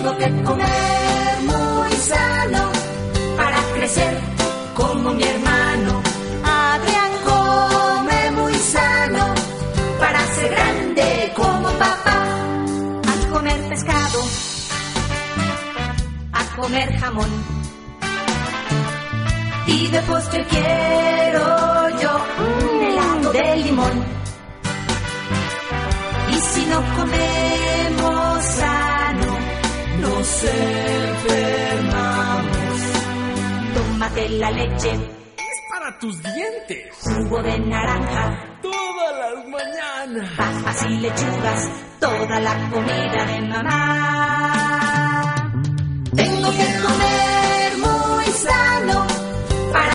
Tengo que comer muy sano para crecer como mi hermano. Adrián come muy sano para ser grande como papá. A comer pescado, a comer jamón, y de postre quiero yo un helado de limón. Y si no comemos sano, nos enfermamos. Tómate la leche, es para tus dientes. Jugo de naranja, todas las mañanas. Papas y lechugas, toda la comida de mamá. Tengo que comer muy sano